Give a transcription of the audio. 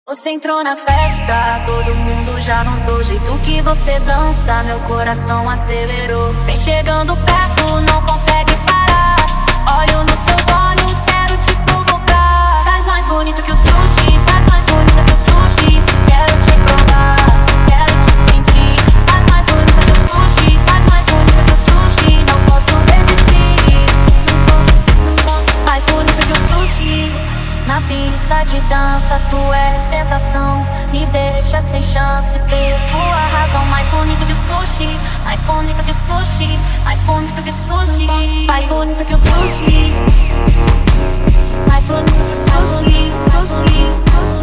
Você entrou na festa, todo mundo já notou o jeito que você dança, meu coração acelerou. Vem chegando perto, não consegue parar. Olho nos seus olhos, quero te provocar. Estás mais bonito que o sushi, estás mais bonita que o sushi. Quero te provar, quero te sentir. Estás mais bonita que o sushi, estás mais bonita que o sushi. Não posso resistir, não posso. Mais bonita que o sushi. Na pista de dança, tu és tentação. Me deixa sem chance, perco a razão. Mais bonito que o sushi, mais bonito que o sushi, mais bonito que o sushi, mais bonito que o sushi, mais bonito que o sushi, sushi, sushi.